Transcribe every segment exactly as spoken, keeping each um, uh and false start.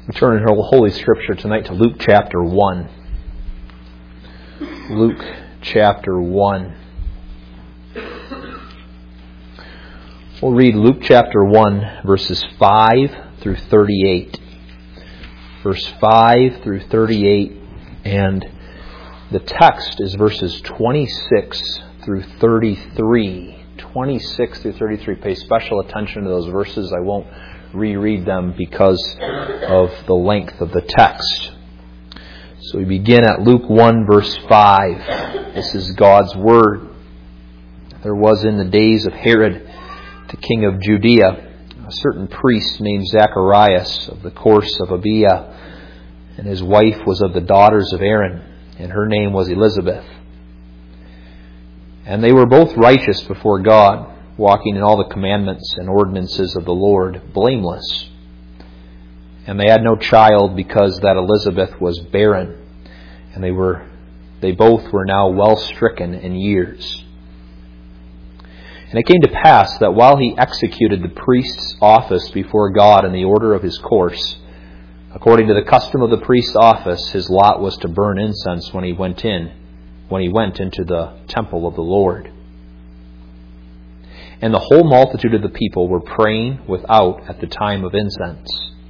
We turn in Holy Scripture tonight to Luke chapter one. Luke chapter one. We'll read Luke chapter one, verses five through thirty-eight. Verse five through thirty-eight, and the text is verses twenty-six through thirty-three. twenty-six through thirty-three. Pay special attention to those verses. I won't reread them because of the length of the text. So we begin at Luke one, verse five. This is God's Word. There was in the days of Herod, the king of Judea, a certain priest named Zacharias of the course of Abia, and his wife was of the daughters of Aaron, and her name was Elizabeth. And they were both righteous before God, walking in all the commandments and ordinances of the Lord, blameless. And they had no child because that Elizabeth was barren, and they were they both were now well stricken in years. And it came to pass that while he executed the priest's office before God in the order of his course, according to the custom of the priest's office, his lot was to burn incense when he went in, when he went into the temple of the Lord. And the whole multitude of the people were praying without at the time of incense.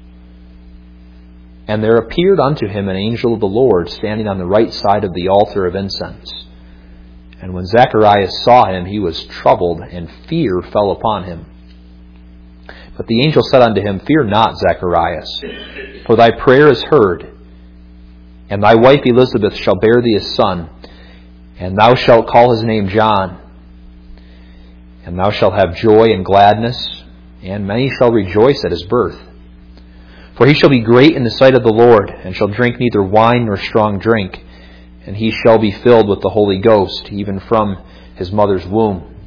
And there appeared unto him an angel of the Lord standing on the right side of the altar of incense. And when Zacharias saw him, he was troubled, and fear fell upon him. But the angel said unto him, Fear not, Zacharias, for thy prayer is heard, and thy wife Elizabeth shall bear thee a son, and thou shalt call his name John. And thou shalt have joy and gladness, and many shall rejoice at his birth. For he shall be great in the sight of the Lord, and shall drink neither wine nor strong drink, and he shall be filled with the Holy Ghost, even from his mother's womb.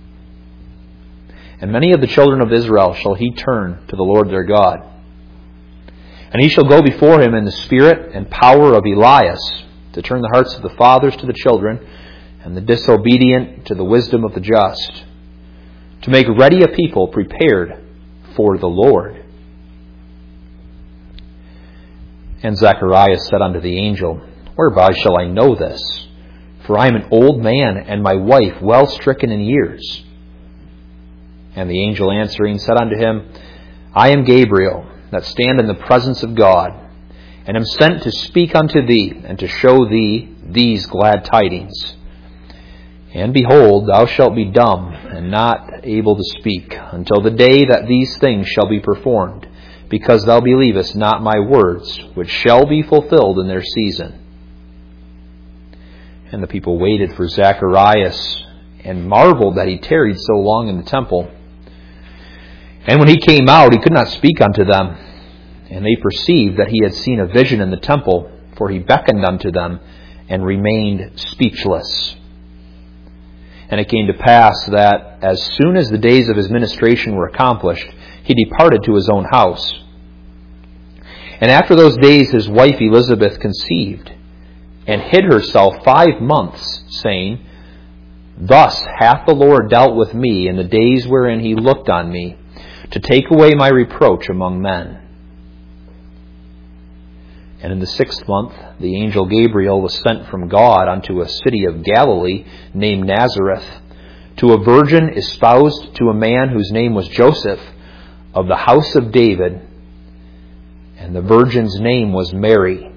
And many of the children of Israel shall he turn to the Lord their God. And he shall go before him in the spirit and power of Elias, to turn the hearts of the fathers to the children, and the disobedient to the wisdom of the just, to make ready a people prepared for the Lord. And Zacharias said unto the angel, Whereby shall I know this? For I am an old man, and my wife well stricken in years. And the angel answering said unto him, I am Gabriel, that stand in the presence of God, and am sent to speak unto thee, and to show thee these glad tidings. And behold, thou shalt be dumb, and not able to speak, until the day that these things shall be performed, because thou believest not my words, which shall be fulfilled in their season. And the people waited for Zacharias, and marveled that he tarried so long in the temple. And when he came out, he could not speak unto them. And they perceived that he had seen a vision in the temple, for he beckoned unto them, and remained speechless. And it came to pass that, as soon as the days of his ministration were accomplished, he departed to his own house. And after those days his wife Elizabeth conceived, and hid herself five months, saying, Thus hath the Lord dealt with me in the days wherein he looked on me, to take away my reproach among men. And in the sixth month the angel Gabriel was sent from God unto a city of Galilee named Nazareth, to a virgin espoused to a man whose name was Joseph, of the house of David, and the virgin's name was Mary.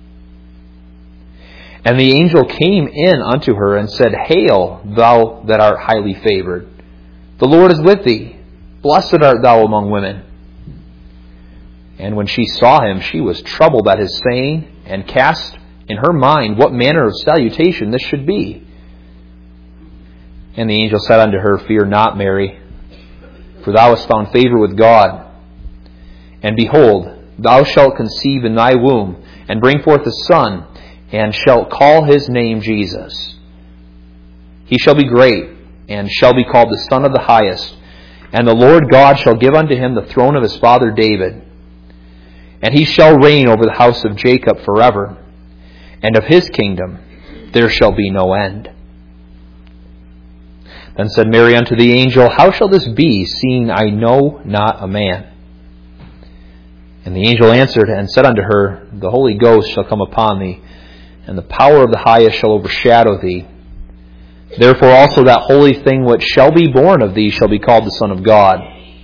And the angel came in unto her and said, Hail, thou that art highly favored, the Lord is with thee. Blessed art thou among women. And when she saw him, she was troubled at his saying, and cast in her mind what manner of salutation this should be. And the angel said unto her, Fear not, Mary, for thou hast found favor with God. And behold, thou shalt conceive in thy womb, and bring forth a son, and shalt call his name Jesus. He shall be great, and shall be called the Son of the Highest. And the Lord God shall give unto him the throne of his father David. And he shall reign over the house of Jacob forever, and of his kingdom there shall be no end. Then said Mary unto the angel, How shall this be, seeing I know not a man? And the angel answered and said unto her, The Holy Ghost shall come upon thee, and the power of the highest shall overshadow thee. Therefore also that holy thing which shall be born of thee shall be called the Son of God.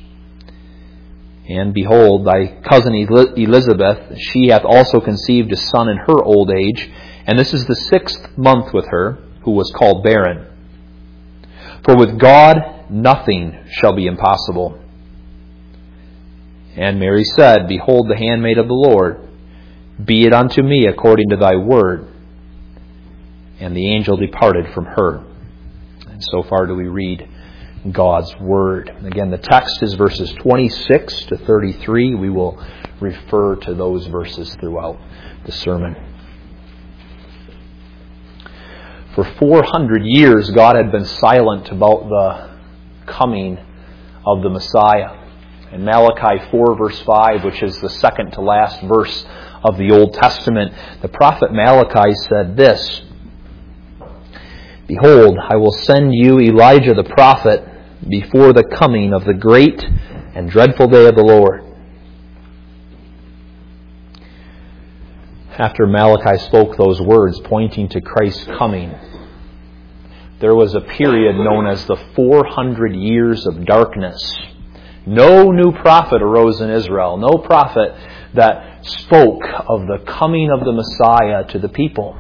And behold, thy cousin Elizabeth, she hath also conceived a son in her old age, and this is the sixth month with her, who was called barren. For with God nothing shall be impossible. And Mary said, Behold the handmaid of the Lord, be it unto me according to thy word. And the angel departed from her. And so far do we read God's word. Again, the text is verses twenty-six to thirty-three. We will refer to those verses throughout the sermon. For four hundred years, God had been silent about the coming of the Messiah. In Malachi four, verse five, which is the second to last verse of the Old Testament, the prophet Malachi said this, Behold, I will send you Elijah the prophet before the coming of the great and dreadful day of the Lord. After Malachi spoke those words pointing to Christ's coming, there was a period known as the four hundred years of darkness. No new prophet arose in Israel. No prophet that spoke of the coming of the Messiah to the people.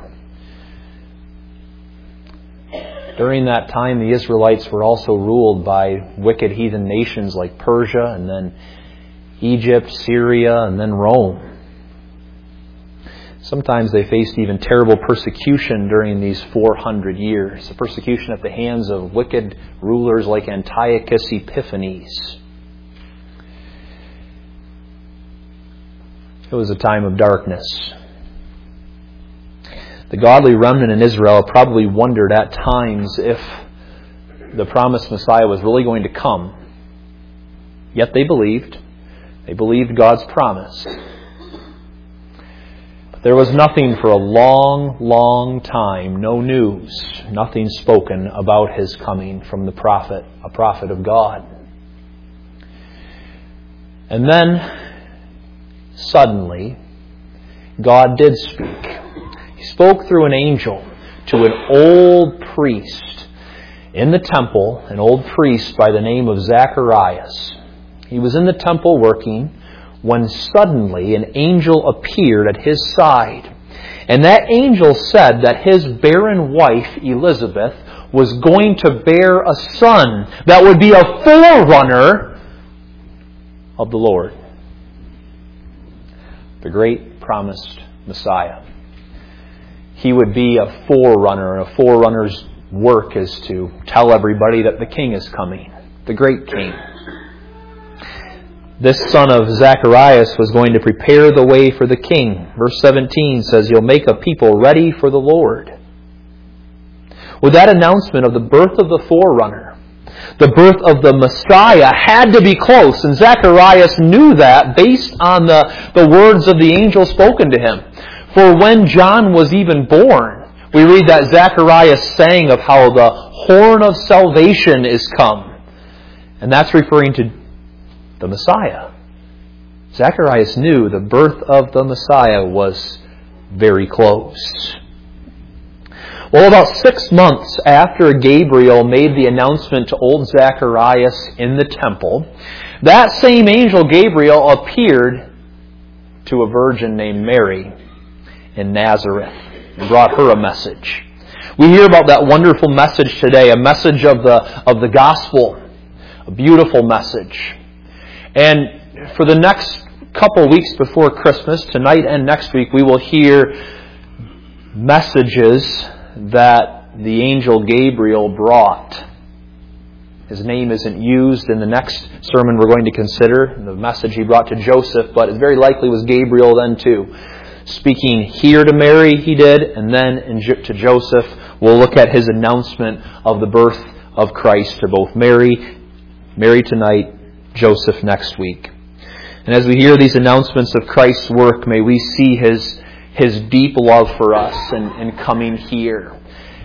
During that time, the Israelites were also ruled by wicked heathen nations like Persia, and then Egypt, Syria, and then Rome. Sometimes they faced even terrible persecution during these four hundred years. The persecution at the hands of wicked rulers like Antiochus Epiphanes. It was a time of darkness. The godly remnant in Israel probably wondered at times if the promised Messiah was really going to come. Yet they believed. They believed God's promise. But there was nothing for a long, long time, no news, nothing spoken about His coming from the prophet, a prophet of God. And then, suddenly, God did speak. He spoke through an angel to an old priest in the temple, an old priest by the name of Zacharias. He was in the temple working when suddenly an angel appeared at his side. And that angel said that his barren wife, Elizabeth, was going to bear a son that would be a forerunner of the Lord. The great promised Messiah. He would be a forerunner, and a forerunner's work is to tell everybody that the King is coming, the great King. This son of Zacharias was going to prepare the way for the King. Verse seventeen says, He'll make a people ready for the Lord. With that announcement of the birth of the forerunner, the birth of the Messiah had to be close, and Zacharias knew that based on the, the words of the angel spoken to him. For when John was even born, we read that Zacharias sang of how the horn of salvation is come. And that's referring to the Messiah. Zacharias knew the birth of the Messiah was very close. Well, about six months after Gabriel made the announcement to old Zacharias in the temple, that same angel Gabriel appeared to a virgin named Mary in Nazareth and brought her a message. We hear about that wonderful message today, a message of the of the gospel, a beautiful message. And for the next couple weeks before Christmas, tonight and next week, we will hear messages that the angel Gabriel brought. His name isn't used in the next sermon we're going to consider, the message he brought to Joseph, but it very likely was Gabriel then too. Speaking here to Mary, he did, and then in, to Joseph, we'll look at his announcement of the birth of Christ to both Mary, Mary tonight, Joseph next week. And as we hear these announcements of Christ's work, may we see His His deep love for us in, in coming here.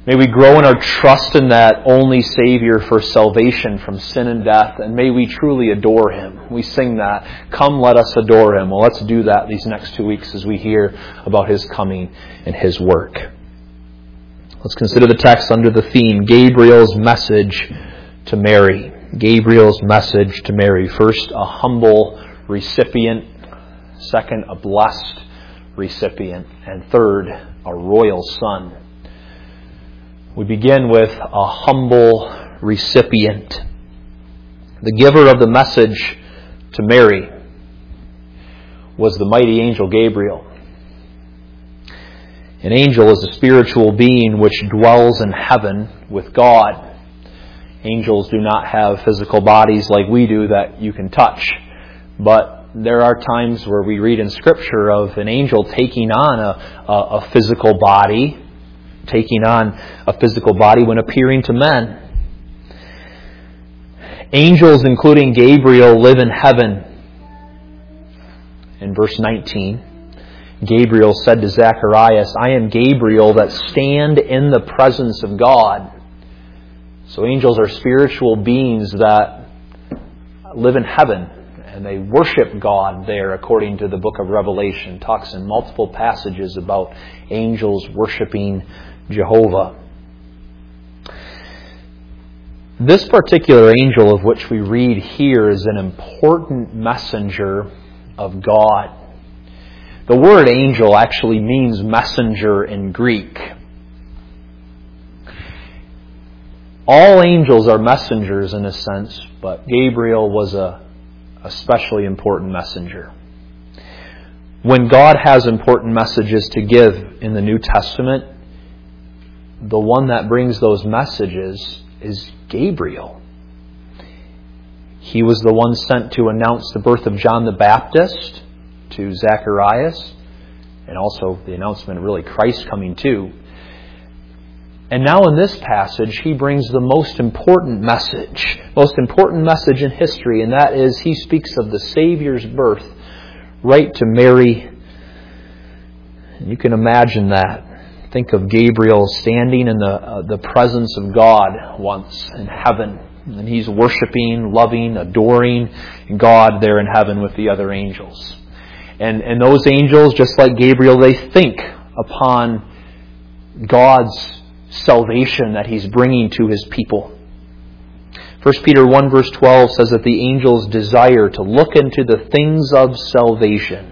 May we grow in our trust in that only Savior for salvation from sin and death, and may we truly adore Him. We sing that, "Come, let us adore Him." Well, let's do that these next two weeks as we hear about His coming and His work. Let's consider the text under the theme, Gabriel's message to Mary. Gabriel's message to Mary. First, a humble recipient. Second, a blessed recipient. And third, a royal son. We begin with a humble recipient. The giver of the message to Mary was the mighty angel Gabriel. An angel is a spiritual being which dwells in heaven with God. Angels do not have physical bodies like we do that you can touch. But there are times where we read in Scripture of an angel taking on a, a, a physical body, taking on a physical body when appearing to men. Angels, including Gabriel, live in heaven. In verse nineteen, Gabriel said to Zacharias, "I am Gabriel that stand in the presence of God." So angels are spiritual beings that live in heaven, and they worship God there, according to the book of Revelation. It talks in multiple passages about angels worshiping Jehovah. This particular angel of which we read here is an important messenger of God. The word angel actually means messenger in Greek. All angels are messengers in a sense, but Gabriel was a especially important messenger. When God has important messages to give in the New Testament, the one that brings those messages is Gabriel. He was the one sent to announce the birth of John the Baptist to Zacharias, and also the announcement of really Christ coming too. And now in this passage, he brings the most important message, most important message in history, and that is he speaks of the Savior's birth right to Mary. And you can imagine that. Think of Gabriel standing in the uh, the presence of God once in heaven, and he's worshiping, loving, adoring God there in heaven with the other angels. And and those angels, just like Gabriel, they think upon God's salvation that He's bringing to His people. First Peter one verse twelve says that the angels desire to look into the things of salvation.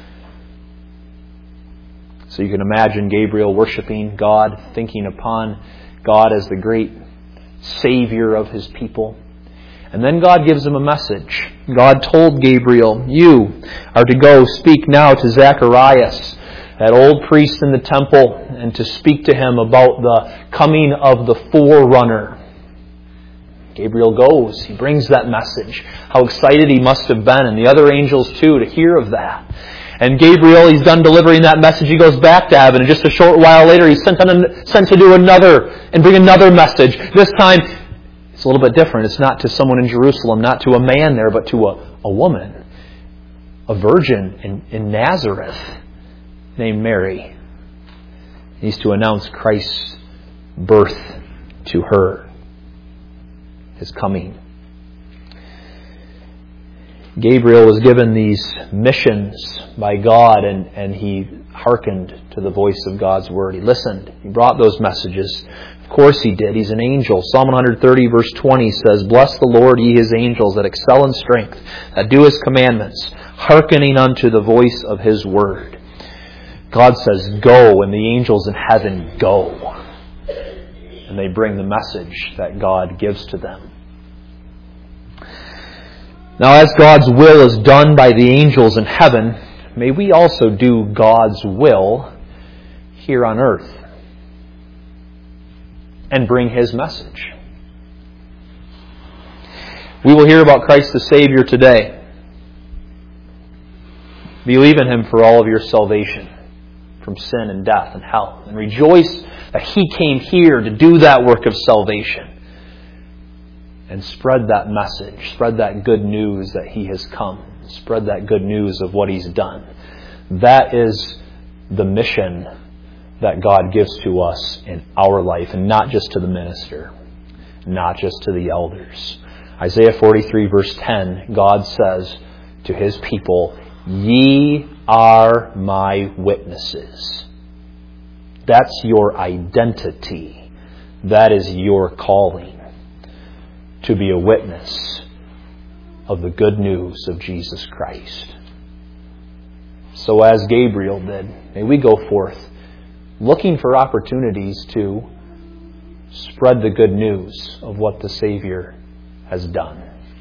So you can imagine Gabriel worshiping God, thinking upon God as the great Savior of His people. And then God gives him a message. God told Gabriel, "You are to go speak now to Zacharias, that old priest in the temple, and to speak to him about the coming of the forerunner." Gabriel goes. He brings that message. How excited he must have been, and the other angels too, to hear of that. And Gabriel, he's done delivering that message. He goes back to heaven, and just a short while later, he's sent, on a, sent to do another and bring another message. This time, it's a little bit different. It's not to someone in Jerusalem, not to a man there, but to a, a woman, a virgin in, in Nazareth named Mary. He's to announce Christ's birth to her, His coming. Gabriel was given these missions by God, and, and he hearkened to the voice of God's word. He listened. He brought those messages. Of course he did. He's an angel. Psalm one thirty verse twenty says, "Bless the Lord, ye His angels, that excel in strength, that do His commandments, hearkening unto the voice of His word." God says, "Go," and the angels in heaven go. And they bring the message that God gives to them. Now, as God's will is done by the angels in heaven, may we also do God's will here on earth and bring His message. We will hear about Christ the Savior today. Believe in Him for all of your salvation from sin and death and hell, and rejoice that He came here to do that work of salvation. And spread that message, spread that good news that He has come. Spread that good news of what He's done. That is the mission that God gives to us in our life, and not just to the minister, not just to the elders. Isaiah forty-three verse ten, God says to His people, "Ye are my witnesses." That's your identity. That is your calling, to be a witness of the good news of Jesus Christ. So as Gabriel did, may we go forth looking for opportunities to spread the good news of what the Savior has done.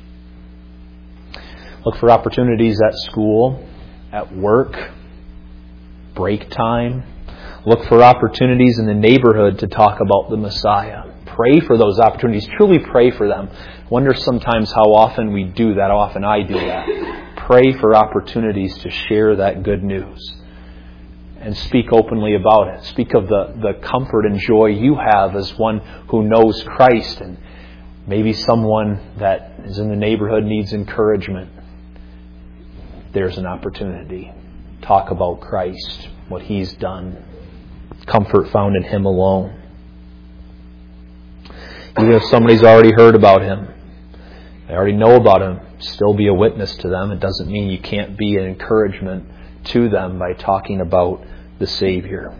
Look for opportunities at school, at work, break time. Look for opportunities in the neighborhood to talk about the Messiah. Pray for those opportunities. Truly pray for them. Wonder sometimes how often we do that, how often I do that. Pray for opportunities to share that good news and speak openly about it. Speak of the, the comfort and joy you have as one who knows Christ, and maybe someone that is in the neighborhood needs encouragement. There's an opportunity. Talk about Christ, what He's done. Comfort found in Him alone. Even if somebody's already heard about Him, they already know about Him, still be a witness to them. It doesn't mean you can't be an encouragement to them by talking about the Savior.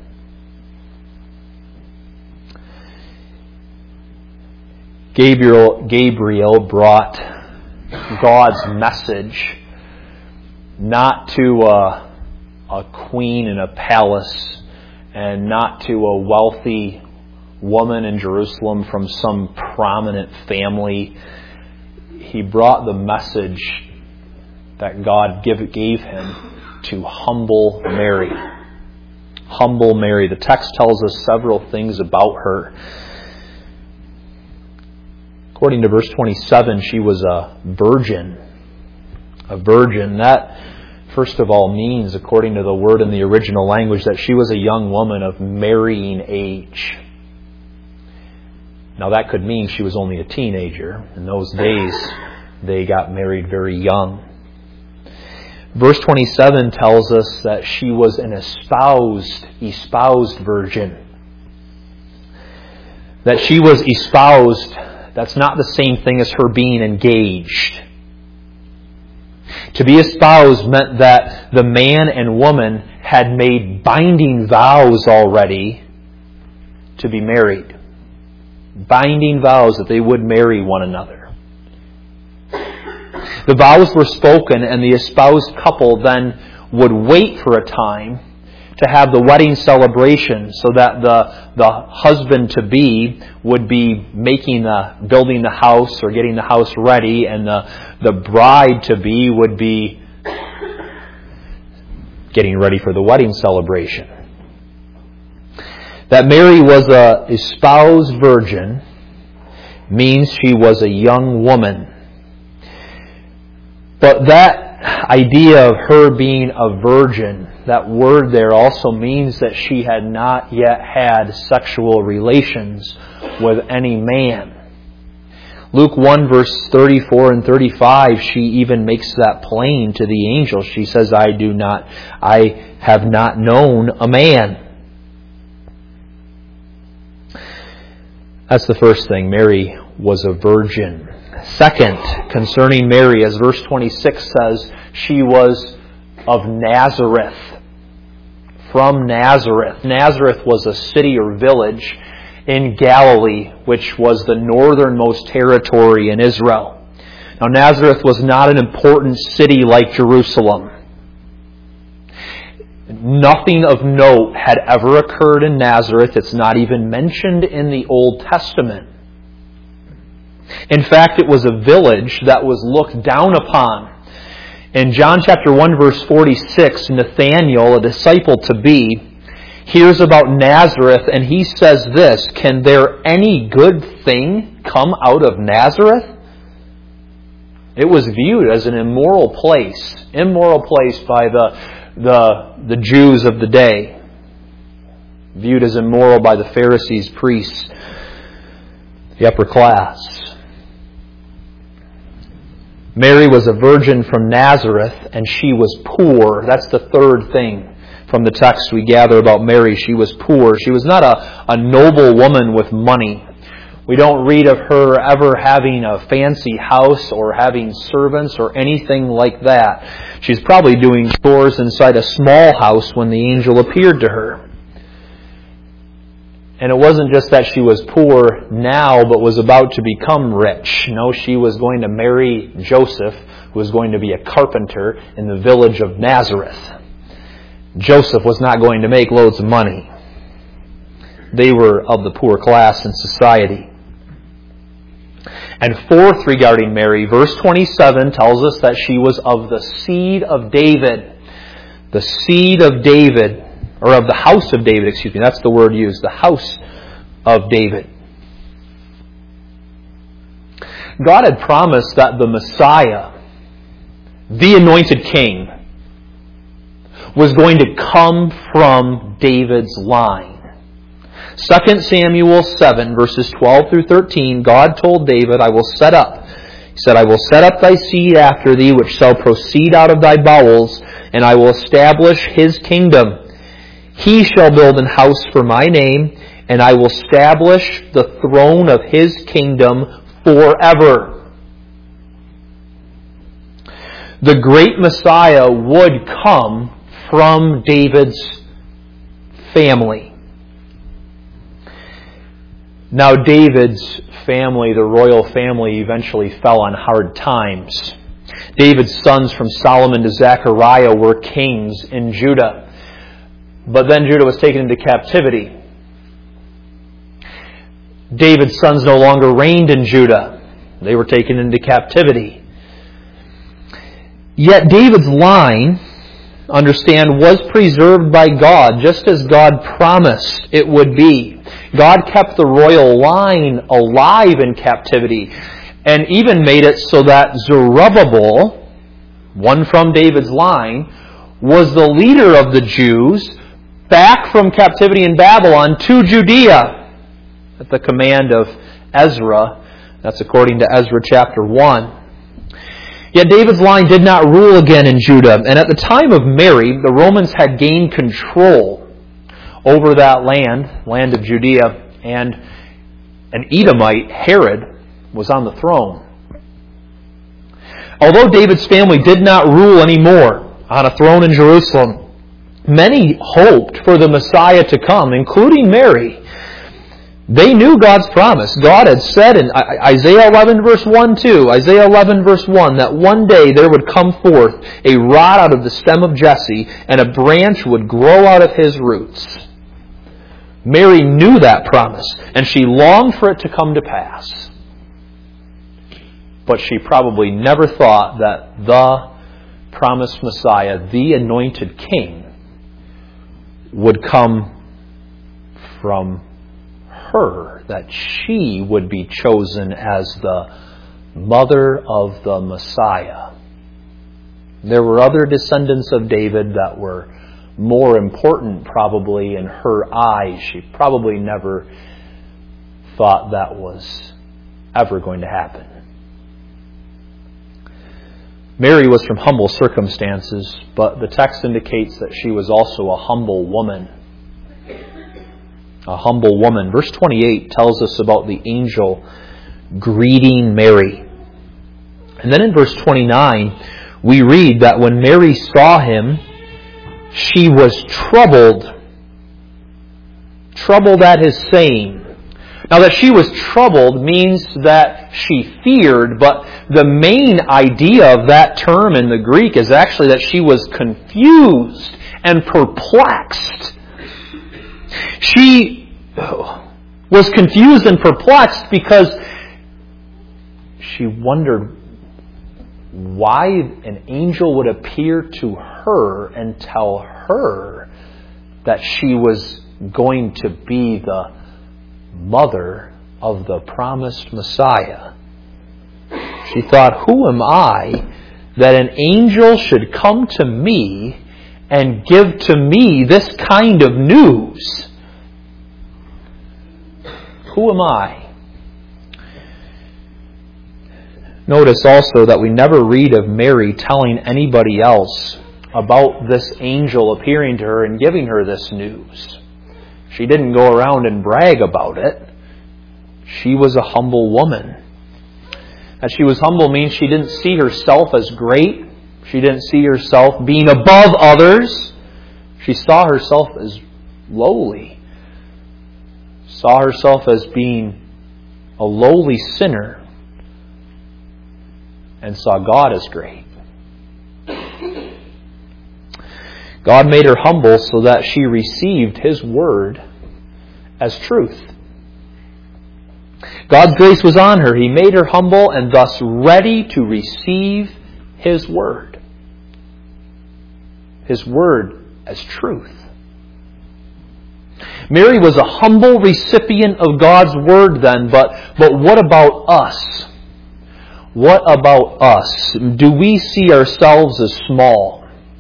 Gabriel, Gabriel brought God's message not to a, a queen in a palace, and not to a wealthy woman in Jerusalem from some prominent family. He brought the message that God give, gave him to humble Mary. Humble Mary. The text tells us several things about her. According to verse twenty-seven, she was a virgin. A virgin. That, first of all, means, according to the word in the original language, that she was a young woman of marrying age. Now that could mean she was only a teenager. In those days, they got married very young. Verse twenty-seven tells us that she was an espoused, espoused virgin. That she was espoused, that's not the same thing as her being engaged. To be espoused meant that the man and woman had made binding vows already to be married. Binding vows that they would marry one another. The vows were spoken, and the espoused couple then would wait for a time to have the wedding celebration, so that the the husband-to-be would be making the building the house or getting the house ready, and the, the bride-to-be would be getting ready for the wedding celebration. That Mary was a espoused virgin means she was a young woman. But that idea of her being a virgin, that word there also means that she had not yet had sexual relations with any man. Luke one verse thirty-four and thirty-five, she even makes that plain to the angel. She says, I do not, I have not known a man. That's the first thing. Mary was a virgin. Second, concerning Mary, as verse twenty-six says, she was of Nazareth. From Nazareth. Nazareth was a city or village in Galilee, which was the northernmost territory in Israel. Now, Nazareth was not an important city like Jerusalem. Nothing of note had ever occurred in Nazareth. It's not even mentioned in the Old Testament. In fact, it was a village that was looked down upon. In John chapter one verse forty-six, Nathanael, a disciple to be, hears about Nazareth, and he says this, can there any good thing come out of Nazareth? It was viewed as an immoral place. Immoral place by the, the, the Jews of the day. Viewed as immoral by the Pharisees, priests, the upper class. Mary was a virgin from Nazareth, and she was poor. That's the third thing. from the text we gather about Mary. She was poor. She was not a, a noble woman with money. We don't read of her ever having a fancy house or having servants or anything like that. She's probably doing chores inside a small house when the angel appeared to her. And it wasn't just that she was poor now, but was about to become rich. No, she was going to marry Joseph, who was going to be a carpenter in the village of Nazareth. Joseph was not going to make loads of money. They were of the poor class in society. And fourth, regarding Mary, verse twenty-seven tells us that she was of the seed of David. The seed of David. Or of the house of David, excuse me. That's the word used. The house of David. God had promised that the Messiah, the anointed king, was going to come from David's line. Second Samuel seven, verses twelve through thirteen, God told David, I will set up. He said, I will set up thy seed after thee, which shall proceed out of thy bowels, and I will establish his kingdom. He shall build an house for my name, and I will establish the throne of his kingdom forever. The great Messiah would come from David's family. Now, David's family, the royal family, eventually fell on hard times. David's sons from Solomon to Zechariah were kings in Judah. But then Judah was taken into captivity. David's sons no longer reigned in Judah. They were taken into captivity. Yet David's line, understand, was preserved by God, just as God promised it would be. God kept the royal line alive in captivity, and even made it so that Zerubbabel, one from David's line, was the leader of the Jews back from captivity in Babylon to Judea at the command of Ezra. That's according to Ezra chapter one. Yet David's line did not rule again in Judah. And at the time of Mary, the Romans had gained control over that land, land of Judea, and an Edomite, Herod, was on the throne. Although David's family did not rule anymore on a throne in Jerusalem, many hoped for the Messiah to come, including Mary. They knew God's promise. God had said in Isaiah eleven verse one too, Isaiah eleven verse one, that one day there would come forth a rod out of the stem of Jesse, and a branch would grow out of his roots. Mary knew that promise, and she longed for it to come to pass. But she probably never thought that the promised Messiah, the anointed king, would come from her, that she would be chosen as the mother of the Messiah. There were other descendants of David that were more important probably in her eyes. She probably never thought that was ever going to happen. Mary was from humble circumstances, but the text indicates that she was also a humble woman. A humble woman. Verse twenty-eight tells us about the angel greeting Mary. And then in verse twenty-nine, we read that when Mary saw him, she was troubled. Troubled at his saying. Now, that she was troubled means that she feared, but the main idea of that term in the Greek is actually that she was confused and perplexed. She was confused and perplexed because she wondered why an angel would appear to her and tell her that she was going to be the mother of the promised Messiah. She thought, who am I that an angel should come to me and give to me this kind of news? Who am I? Notice also that we never read of Mary telling anybody else about this angel appearing to her and giving her this news. She didn't go around and brag about it. She was a humble woman. That she was humble means she didn't see herself as great. She didn't see herself being above others. She saw herself as lowly. Saw herself as being a lowly sinner. And saw God as great. God made her humble so that she received His Word as truth. God's grace was on her. He made her humble and thus ready to receive His Word. His Word as truth. Mary was a humble recipient of God's Word then, but, but what about us? What about us? Do we see ourselves as small?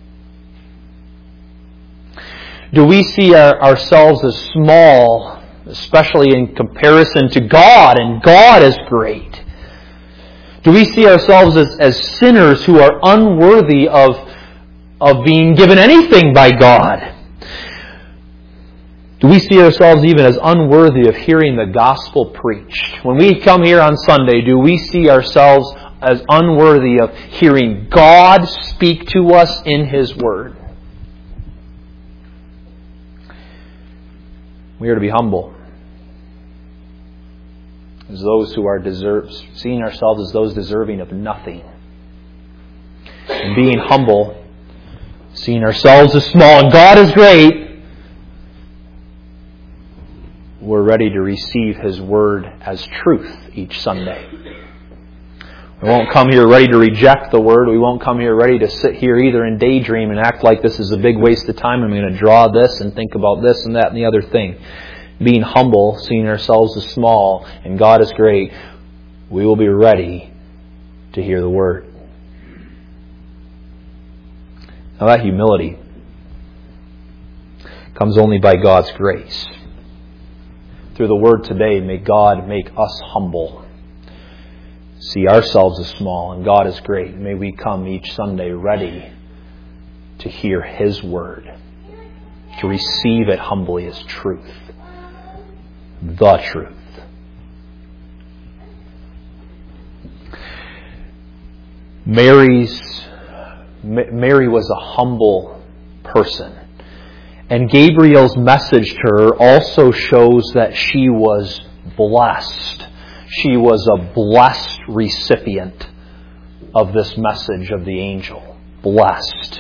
Do we see our, ourselves as small, especially in comparison to God, and God is great? Do we see ourselves as, as sinners who are unworthy of, of being given anything by God? Do we see ourselves even as unworthy of hearing the gospel preached? When we come here on Sunday, do we see ourselves as unworthy of hearing God speak to us in His Word? We are to be humble. As those who are deserve, seeing ourselves as those deserving of nothing. And being humble, seeing ourselves as small and God is great, we're ready to receive His Word as truth each Sunday. We won't come here ready to reject the Word. We won't come here ready to sit here either and daydream and act like this is a big waste of time. I'm going to draw this and think about this and that and the other thing. Being humble, seeing ourselves as small, and God is great, we will be ready to hear the Word. Now that humility comes only by God's grace. Through the Word today, may God make us humble. See ourselves as small and God is great. May we come each Sunday ready to hear His Word, to receive it humbly as truth, the truth. Mary's Mary was a humble person, and Gabriel's message to her also shows that she was blessed. She was a blessed recipient of this message of the angel. Blessed.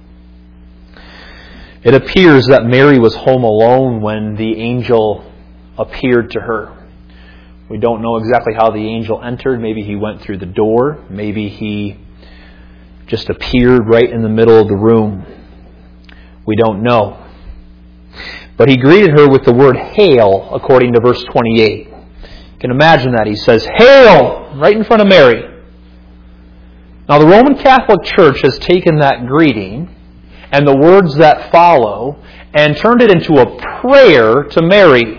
It appears that Mary was home alone when the angel appeared to her. We don't know exactly how the angel entered. Maybe he went through the door. Maybe he just appeared right in the middle of the room. We don't know. But he greeted her with the word hail, according to verse twenty-eight. You can imagine that. He says, hail! Right in front of Mary. Now the Roman Catholic Church has taken that greeting and the words that follow and turned it into a prayer to Mary.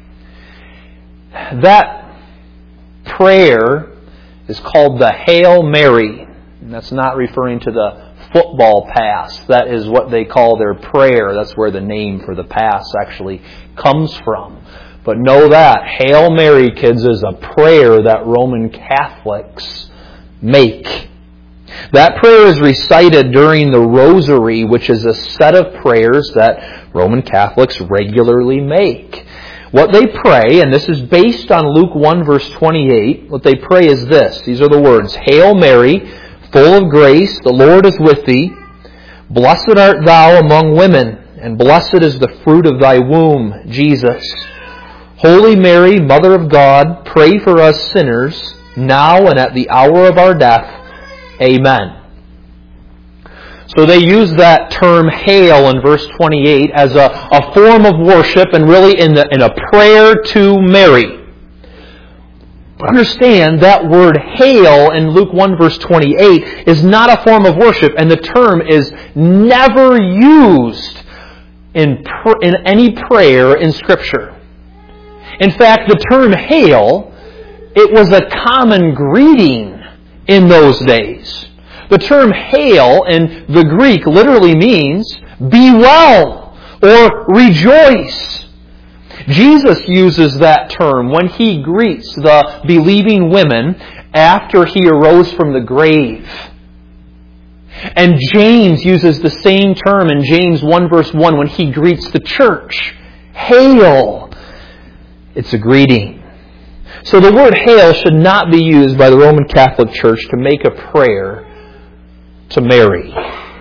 That prayer is called the Hail Mary. And that's not referring to the football pass. That is what they call their prayer. That's where the name for the pass actually comes from. But know that Hail Mary, kids, is a prayer that Roman Catholics make. That prayer is recited during the Rosary, which is a set of prayers that Roman Catholics regularly make. What they pray, and this is based on Luke one verse twenty-eight, what they pray is this. These are the words, Hail Mary, full of grace, the Lord is with thee. Blessed art thou among women, and blessed is the fruit of thy womb, Jesus. Holy Mary, Mother of God, pray for us sinners, now and at the hour of our death. Amen. So they use that term hail in verse twenty-eight as a, a form of worship and really in, the, in a prayer to Mary. But understand that word hail in Luke one verse twenty-eight is not a form of worship, and the term is never used in, pr- in any prayer in Scripture. In fact, the term hail, it was a common greeting in those days. The term hail in the Greek literally means be well or rejoice. Jesus uses that term when He greets the believing women after He arose from the grave. And James uses the same term in James one verse one when he greets the church. Hail. It's a greeting. So the word hail should not be used by the Roman Catholic Church to make a prayer to Mary.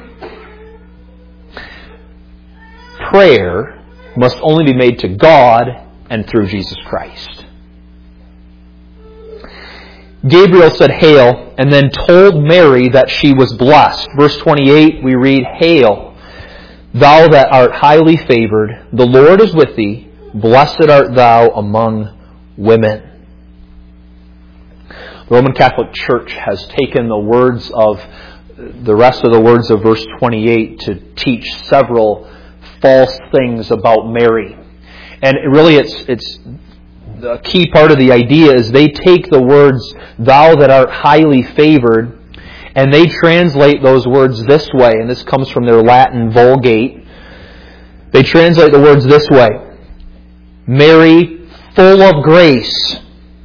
Prayer must only be made to God and through Jesus Christ. Gabriel said, "Hail," and then told Mary that she was blessed. Verse twenty-eight, we read, "Hail, thou that art highly favored, the Lord is with thee. Blessed art thou among women." The Roman Catholic Church has taken the words of the rest of the words of verse twenty-eight to teach several false things about Mary. And really it's it's the key part of the idea is they take the words, "thou that art highly favored," and they translate those words this way, and this comes from their Latin Vulgate. They translate the words this way: Mary, full of grace.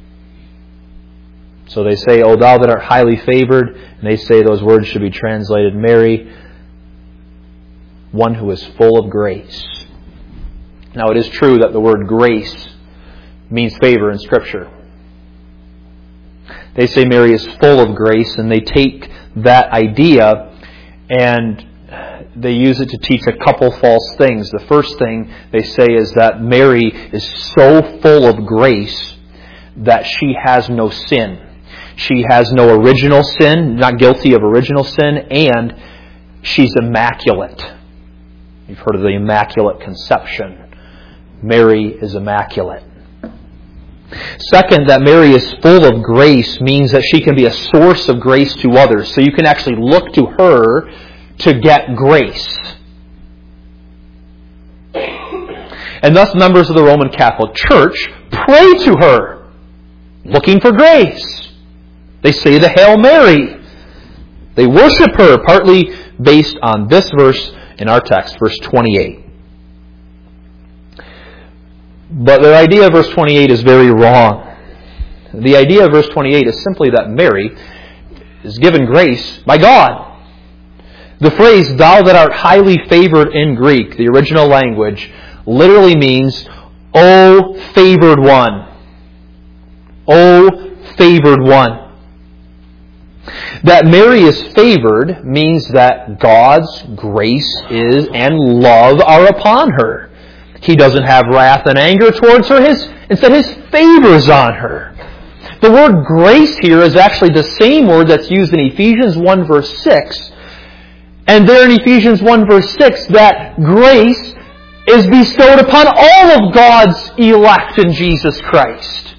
So they say, "O thou that art highly favored," and they say those words should be translated, Mary, one who is full of grace. Now it is true that the word grace means favor in Scripture. They say Mary is full of grace, and they take that idea and they use it to teach a couple false things. The first thing they say is that Mary is so full of grace that she has no sin. She has no original sin, not guilty of original sin, and she's immaculate. You've heard of the Immaculate Conception. Mary is immaculate. Second, that Mary is full of grace means that she can be a source of grace to others. So you can actually look to her to get grace. And thus members of the Roman Catholic Church pray to her, looking for grace. They say the Hail Mary. They worship her, partly based on this verse in our text, verse twenty-eight. But their idea of verse twenty-eight is very wrong. The idea of verse twenty-eight is simply that Mary is given grace by God. The phrase, "thou that art highly favored" in Greek, the original language, literally means, "O favored one." O favored one. That Mary is favored means that God's grace is and love are upon her. He doesn't have wrath and anger towards her. His, instead, His favor is on her. The word grace here is actually the same word that's used in Ephesians one verse six. And there in Ephesians one verse six, that grace is bestowed upon all of God's elect in Jesus Christ.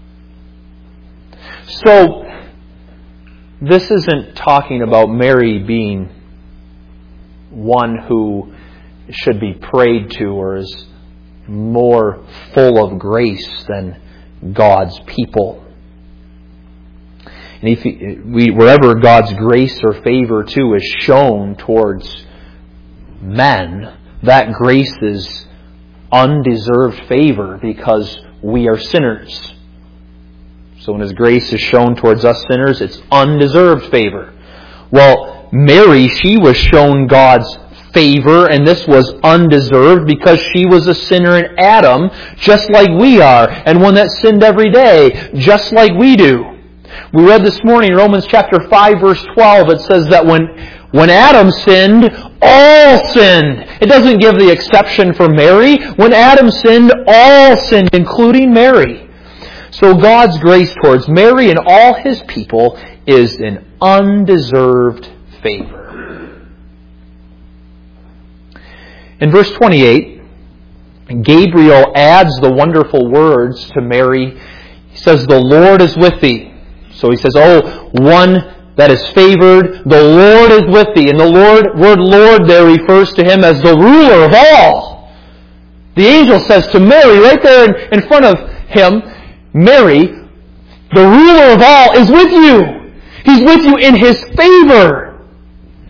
So, this isn't talking about Mary being one who should be prayed to or is more full of grace than God's people. And if we, wherever God's grace or favor too is shown towards men, that grace is undeserved favor because we are sinners. So when His grace is shown towards us sinners, it's undeserved favor. Well, Mary, she was shown God's favor, and this was undeserved because she was a sinner in Adam, just like we are, and one that sinned every day, just like we do. We read this morning, Romans chapter five, verse twelve, it says that when, when Adam sinned, all sinned. It doesn't give the exception for Mary. When Adam sinned, all sinned, including Mary. So God's grace towards Mary and all His people is an undeserved favor. In verse twenty-eight, Gabriel adds the wonderful words to Mary. He says, "The Lord is with thee." So he says, "Oh, one that is favored, the Lord is with thee." And the Lord, word Lord there refers to Him as the ruler of all. The angel says to Mary, right there in, in front of him, "Mary, the ruler of all, is with you." He's with you in His favor.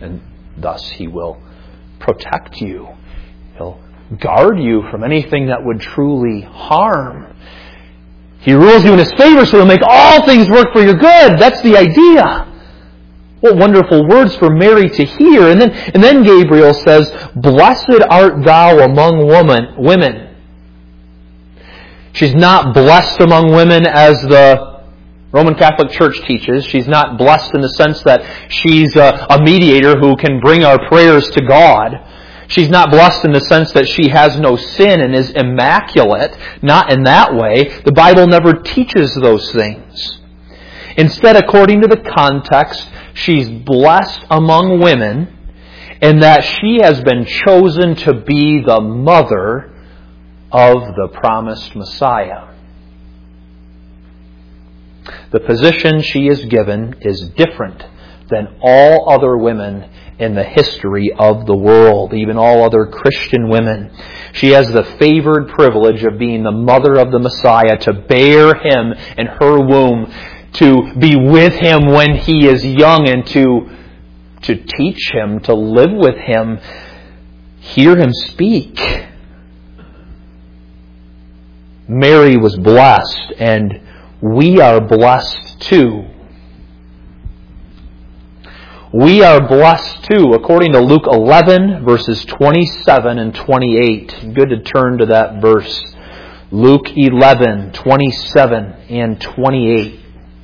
and thus He will protect you. He'll guard you from anything that would truly harm. He rules you in His favor, so He'll make all things work for your good. That's the idea. What wonderful words for Mary to hear. And then, and then Gabriel says, "Blessed art thou among woman, women." She's not blessed among women as the Roman Catholic Church teaches. She's not blessed in the sense that she's a, a mediator who can bring our prayers to God. She's not blessed in the sense that she has no sin and is immaculate. Not in that way. The Bible never teaches those things. Instead, according to the context, she's blessed among women in that she has been chosen to be the mother of the promised Messiah. The position she is given is different than all other women in the history of the world, even all other Christian women. She has the favored privilege of being the mother of the Messiah, to bear Him in her womb, to be with Him when He is young, and to, to teach Him, to live with Him, hear Him speak. Mary was blessed, and we are blessed too. We are blessed too, according to Luke eleven, verses twenty-seven and twenty-eight. Good to turn to that verse. Luke eleven, twenty-seven and twenty-eight.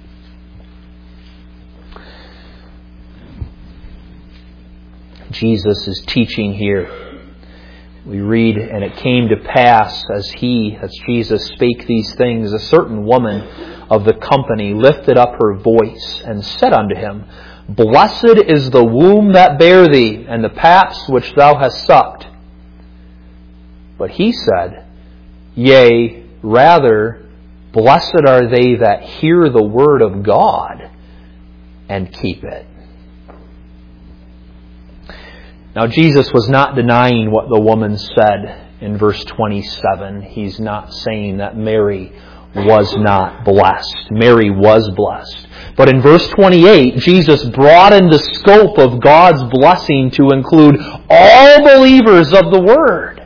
Jesus is teaching here. We read, "And it came to pass, as he, as Jesus, spake these things, a certain woman of the company lifted up her voice, and said unto him, Blessed is the womb that bare thee, and the paps which thou hast sucked. But he said, Yea, rather, blessed are they that hear the word of God, and keep it." Now, Jesus was not denying what the woman said in verse twenty-seven. He's not saying that Mary was not blessed. Mary was blessed. But in verse twenty-eight, Jesus broadened the scope of God's blessing to include all believers of the Word.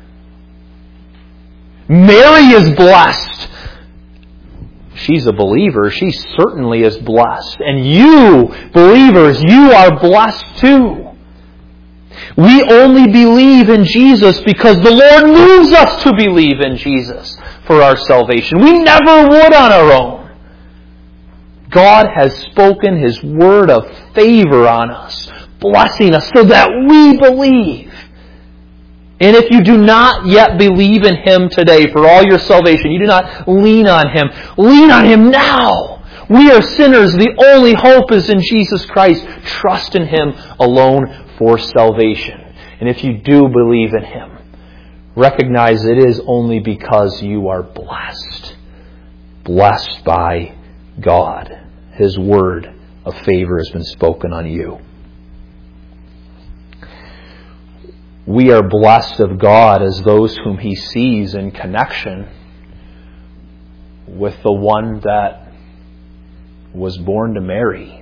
Mary is blessed. She's a believer. She certainly is blessed. And you, believers, you are blessed too. We only believe in Jesus because the Lord moves us to believe in Jesus for our salvation. We never would on our own. God has spoken His word of favor on us, blessing us so that we believe. And if you do not yet believe in Him today for all your salvation, you do not lean on Him, lean on Him now. We are sinners. The only hope is in Jesus Christ. Trust in Him alone for salvation. And if you do believe in Him, recognize it is only because you are blessed. Blessed by God. His word of favor has been spoken on you. We are blessed of God as those whom He sees in connection with the one that was born to Mary.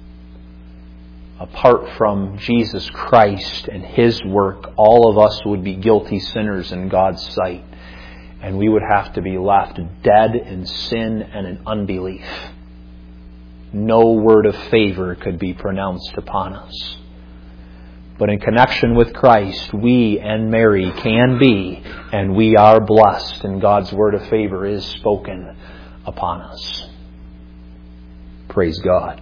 Apart from Jesus Christ and His work, all of us would be guilty sinners in God's sight. And we would have to be left dead in sin and in unbelief. No word of favor could be pronounced upon us. But in connection with Christ, we and Mary can be, and we are blessed, and God's word of favor is spoken upon us. Praise God.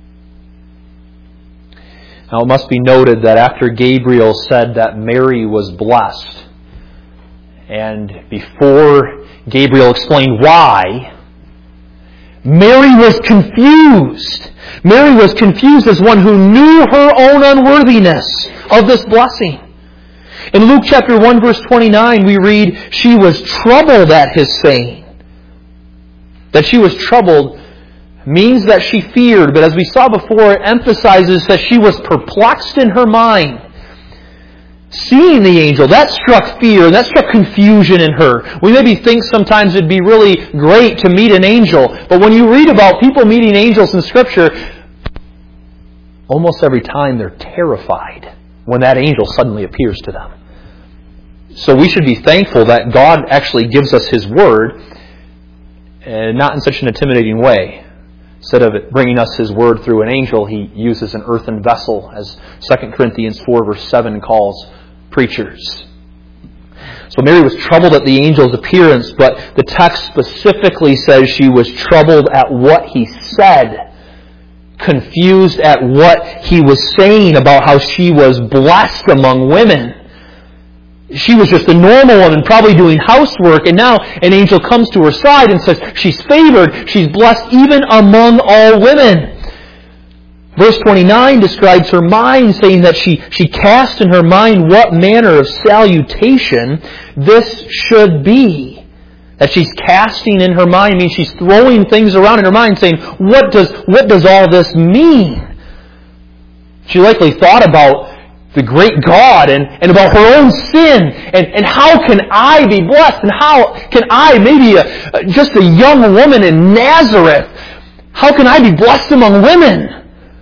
Now it must be noted that after Gabriel said that Mary was blessed, and before Gabriel explained why, Mary was confused. Mary was confused as one who knew her own unworthiness of this blessing. In Luke chapter one verse twenty-nine we read, she was troubled at His saying. That she was troubled means that she feared, but as we saw before, it emphasizes that she was perplexed in her mind. Seeing the angel, that struck fear, and that struck confusion in her. We maybe think sometimes it'd be really great to meet an angel, but when you read about people meeting angels in Scripture, almost every time they're terrified when that angel suddenly appears to them. So we should be thankful that God actually gives us His Word, and not in such an intimidating way. Instead of bringing us His Word through an angel, He uses an earthen vessel, as Second Corinthians four verse seven calls preachers. So Mary was troubled at the angel's appearance, but the text specifically says she was troubled at what he said, confused at what he was saying about how she was blessed among women. She was just a normal woman, probably doing housework, and now an angel comes to her side and says she's favored, she's blessed even among all women. Verse twenty-nine describes her mind, saying that she, she cast in her mind what manner of salutation this should be. That she's casting in her mind means she's throwing things around in her mind, saying, what does, what does all this mean? She likely thought about the great God and, and about her own sin and, and how can I be blessed and how can I, maybe a, just a young woman in Nazareth, how can I be blessed among women?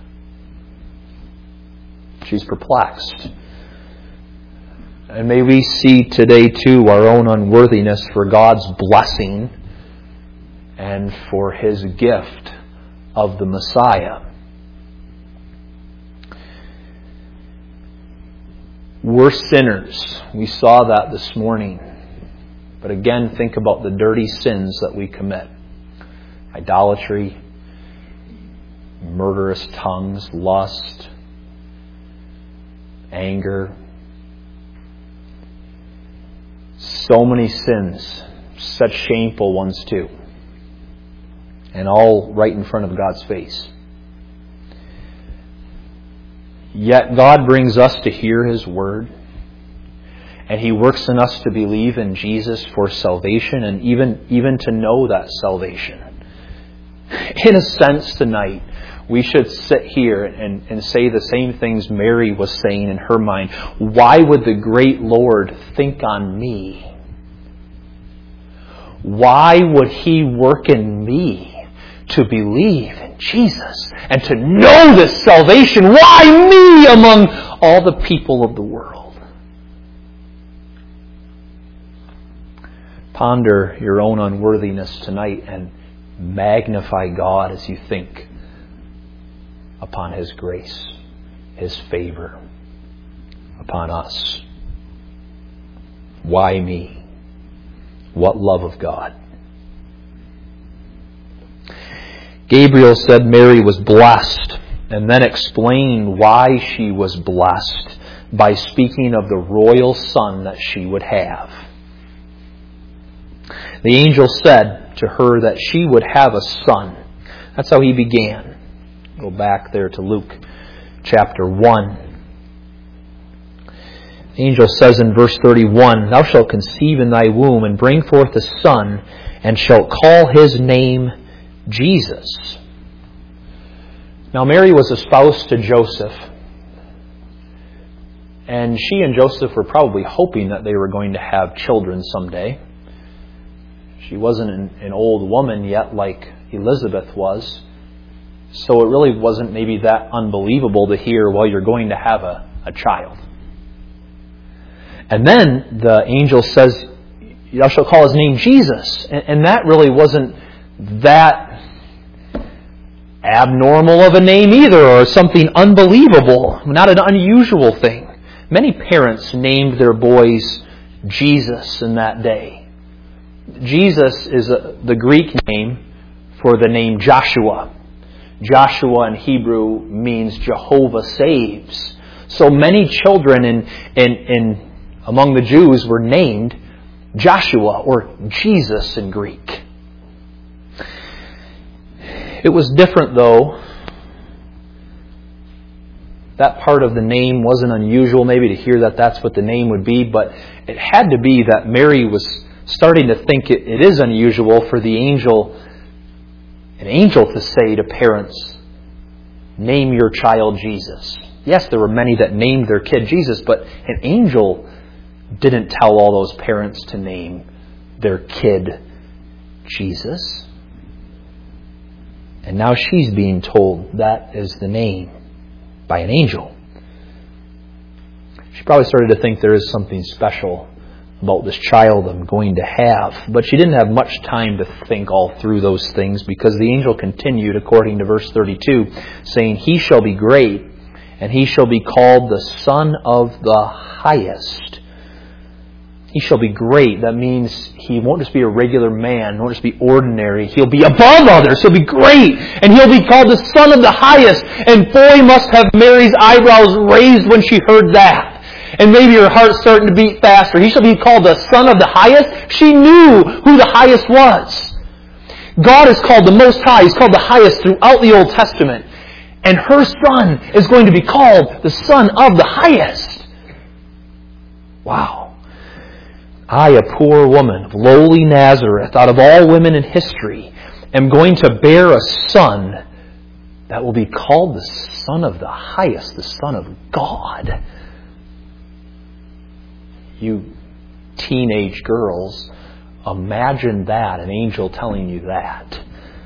She's perplexed. And may we see today too our own unworthiness for God's blessing and for His gift of the Messiah. We're sinners. We saw that this morning. But again, think about the dirty sins that we commit. Idolatry, murderous tongues, lust, anger. So many sins, such shameful ones too. And all right in front of God's face. Yet God brings us to hear His Word. And He works in us to believe in Jesus for salvation and even, even to know that salvation. In a sense tonight, we should sit here and, and say the same things Mary was saying in her mind. Why would the great Lord think on me? Why would He work in me to believe in Jesus and to know this salvation? Why me among all the people of the world? Ponder your own unworthiness tonight and magnify God as you think upon His grace, His favor upon us. Why me? What love of God. Gabriel said Mary was blessed and then explained why she was blessed by speaking of the royal son that she would have. The angel said to her that she would have a son. That's how he began. Go back there to Luke chapter one. The angel says in verse thirty-one, Thou shalt conceive in thy womb and bring forth a son, and shalt call his name Jesus. Now Mary was espoused to Joseph, and she and Joseph were probably hoping that they were going to have children someday. She wasn't an, an old woman yet like Elizabeth was, so it really wasn't maybe that unbelievable to hear, well, you're going to have a, a child. And then the angel says, Thou shalt call his name Jesus. And, and that really wasn't that abnormal of a name either, or something unbelievable, not an unusual thing. Many parents named their boys Jesus in that day. Jesus is a, the Greek name for the name Joshua. Joshua in Hebrew means Jehovah saves. So many children in, in, in among the Jews were named Joshua or Jesus in Greek. It was different though. That part of the name wasn't unusual maybe to hear that that's what the name would be, but it had to be that Mary was starting to think it, it is unusual for the angel, an angel to say to parents, name your child Jesus. Yes, there were many that named their kid Jesus, but an angel didn't tell all those parents to name their kid Jesus. And now she's being told that is the name. by an angel. She probably started to think there is something special about this child I'm going to have. But she didn't have much time to think all through those things, because the angel continued, according to verse thirty-two, saying, "He shall be great, and he shall be called the Son of the Highest." He shall be great. That means he won't just be a regular man, won't just be ordinary. He'll be above others. He'll be great. And he'll be called the Son of the Highest. And boy, must have Mary's eyebrows raised when she heard that. And maybe her heart's starting to beat faster. He shall be called the Son of the Highest. She knew who the Highest was. God is called the Most High. He's called the Highest throughout the Old Testament. And her Son is going to be called the Son of the Highest. Wow. I, a poor woman of lowly Nazareth, out of all women in history, am going to bear a son that will be called the Son of the Highest, the Son of God. You teenage girls, imagine that, an angel telling you that.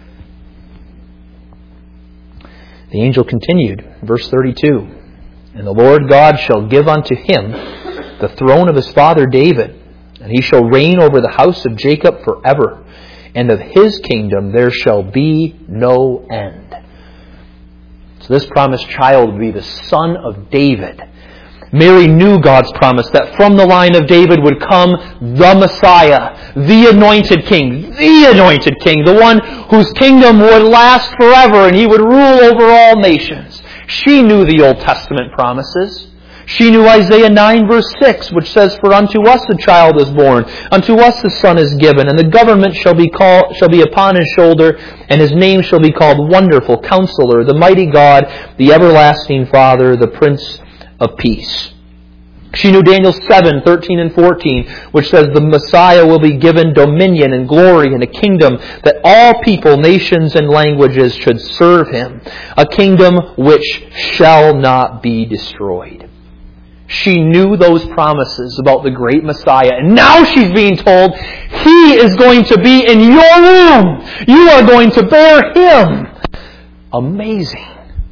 The angel continued, verse thirty-two, "And the Lord God shall give unto him the throne of his father David, and he shall reign over the house of Jacob forever, and of his kingdom there shall be no end." So this promised child would be the son of David. Mary knew God's promise that from the line of David would come the Messiah, the anointed king, the anointed king, the one whose kingdom would last forever and he would rule over all nations. She knew the Old Testament promises. She knew Isaiah nine verse six, which says, "For unto us a child is born, unto us a son is given, and the government shall be called, shall be upon his shoulder, and his name shall be called Wonderful Counselor, the Mighty God, the Everlasting Father, the Prince of Peace." She knew Daniel seven, thirteen and fourteen, which says the Messiah will be given dominion and glory and a kingdom that all people, nations, and languages should serve him, a kingdom which shall not be destroyed. She knew those promises about the great Messiah, and now she's being told, He is going to be in your womb. You are going to bear Him. Amazing.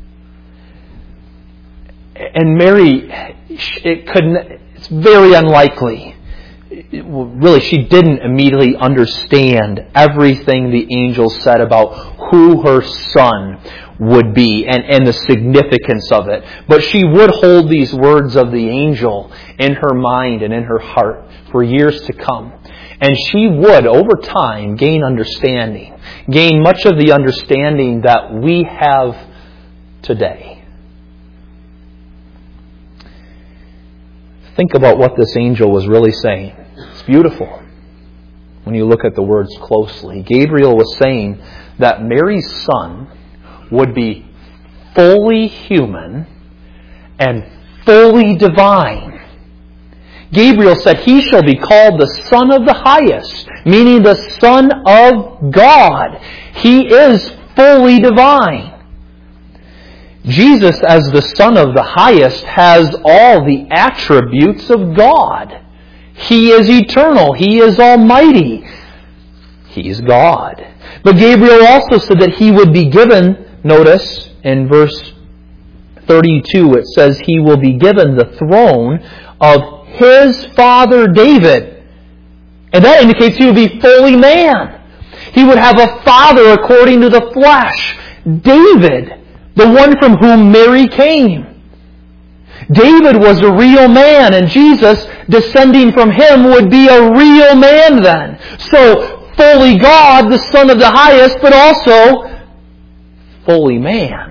And Mary, it couldn't, it's very unlikely. It, really, she didn't immediately understand everything the angel said about who her son would be and, and the significance of it. But she would hold these words of the angel in her mind and in her heart for years to come. And she would, over time, gain understanding. Gain much of the understanding that we have today. Think about what this angel was really saying. It's beautiful when you look at the words closely. Gabriel was saying that Mary's son would be fully human and fully divine. Gabriel said, He shall be called the Son of the Highest, meaning the Son of God. He is fully divine. Jesus, as the Son of the Highest, has all the attributes of God. He is eternal. He is almighty. He is God. But Gabriel also said that He would be given, notice in verse thirty-two, it says He will be given the throne of His father David. And that indicates He would be fully man. He would have a father according to the flesh. David, the one from whom Mary came. David was a real man, and Jesus, descending from him, would be a real man then. So, fully God, the Son of the Highest, but also fully man.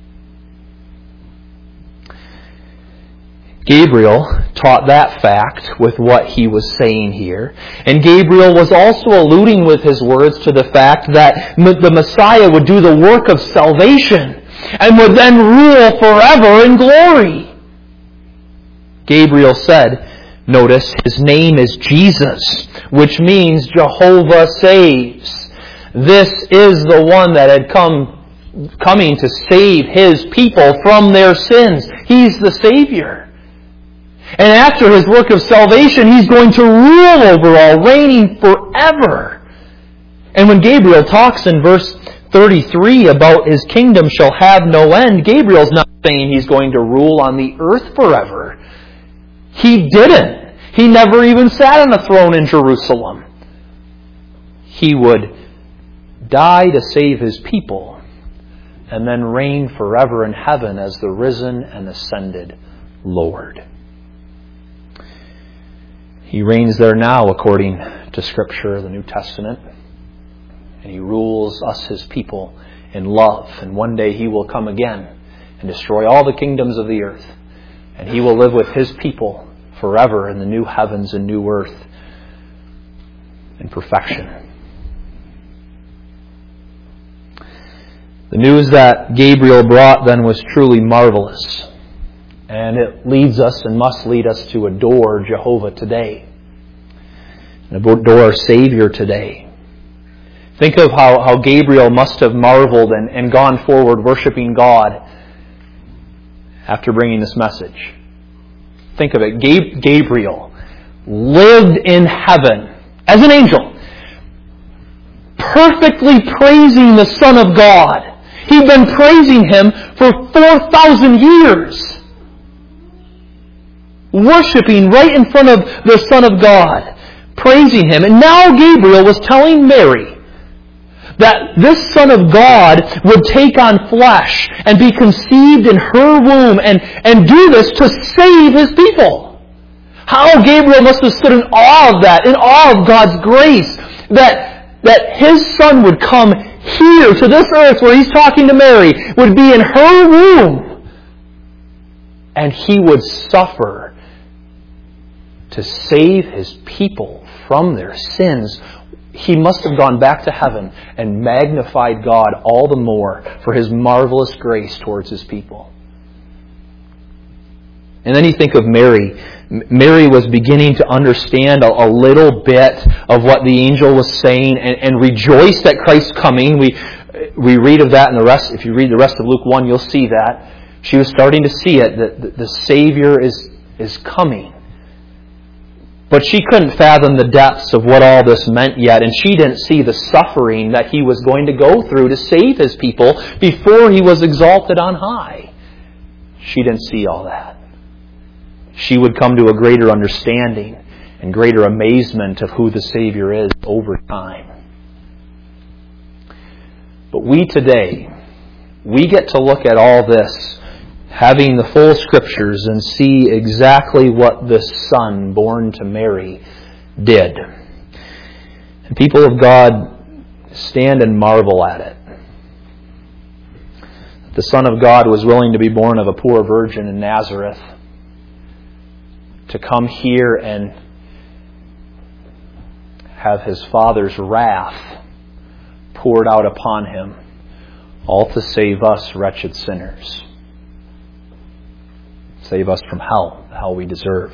Gabriel taught that fact with what he was saying here. And Gabriel was also alluding with his words to the fact that the Messiah would do the work of salvation and would then rule forever in glory. Gabriel said, notice, His name is Jesus, which means Jehovah saves. This is the one that had come, coming to save His people from their sins. He's the Savior. And after His work of salvation, He's going to rule over all, reigning forever. And when Gabriel talks in verse thirty-three about His kingdom shall have no end, Gabriel's not saying He's going to rule on the earth forever. He didn't. He never even sat on a throne in Jerusalem. He would die to save His people and then reign forever in heaven as the risen and ascended Lord. He reigns there now according to Scripture, the New Testament. And He rules us, His people, in love. And one day He will come again and destroy all the kingdoms of the earth. And He will live with His people forever in the new heavens and new earth in perfection. The news that Gabriel brought then was truly marvelous. And it leads us and must lead us to adore Jehovah today. And adore our Savior today. Think of how, how Gabriel must have marveled and, and gone forward worshiping God after bringing this message. Think of it. Gab- Gabriel lived in heaven as an angel, perfectly praising the Son of God. He'd been praising Him for four thousand years. Worshipping right in front of the Son of God. Praising Him. And now Gabriel was telling Mary that this Son of God would take on flesh and be conceived in her womb and, and do this to save His people. How Gabriel must have stood in awe of that, in awe of God's grace, that, that His Son would come here to this earth where He's talking to Mary, would be in her womb, and He would suffer to save His people from their sins. He must have gone back to heaven and magnified God all the more for His marvelous grace towards His people. And then you think of Mary. Mary was beginning to understand a, a little bit of what the angel was saying and, and rejoiced at Christ's coming. We we read of that in the rest. If you read the rest of Luke one, you'll see that. She was starting to see it, that the, the Savior is, is coming. But she couldn't fathom the depths of what all this meant yet, and she didn't see the suffering that He was going to go through to save His people before He was exalted on high. She didn't see all that. She would come to a greater understanding and greater amazement of who the Savior is over time. But we today, we get to look at all this, having the full Scriptures, and see exactly what this Son born to Mary did. And people of God stand and marvel at it. The Son of God was willing to be born of a poor virgin in Nazareth, to come here and have His Father's wrath poured out upon Him, all to save us wretched sinners. Save us from hell, the hell we deserve.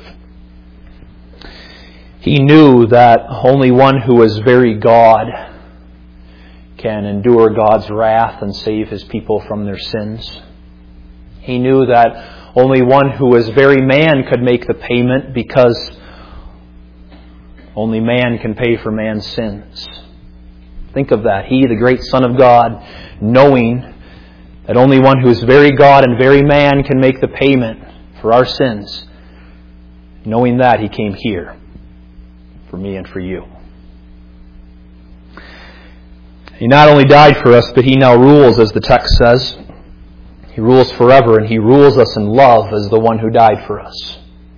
He knew that only one who is very God can endure God's wrath and save His people from their sins. He knew that only one who is very man could make the payment, because only man can pay for man's sins. Think of that. He, the great Son of God, knowing that only one who is very God and very man can make the payment for our sins, knowing that, He came here for me and for you. He not only died for us, but He now rules, as the text says. He rules forever, and He rules us in love as the one who died for us,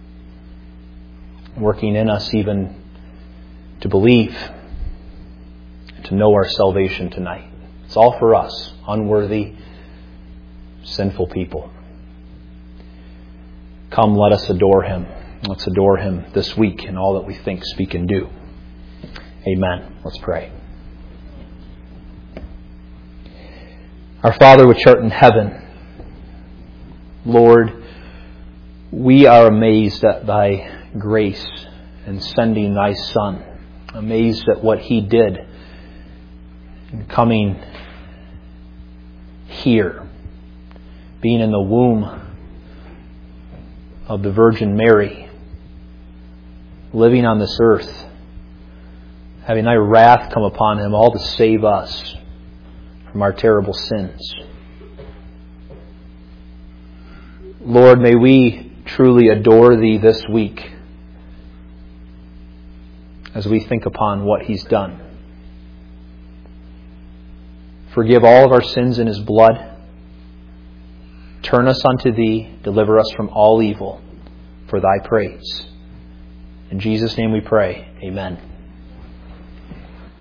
working in us even to believe and to know our salvation tonight. It's all for us, unworthy, sinful people. Come, let us adore Him. Let's adore Him this week in all that we think, speak, and do. Amen. Let's pray. Our Father which art in heaven, Lord, we are amazed at Thy grace in sending Thy Son, amazed at what He did in coming here, being in the womb of the Virgin Mary, living on this earth, having Thy wrath come upon Him, all to save us from our terrible sins. Lord, may we truly adore Thee this week as we think upon what He's done. Forgive all of our sins in His blood. Turn us unto Thee. Deliver us from all evil for Thy praise. In Jesus' name we pray. Amen.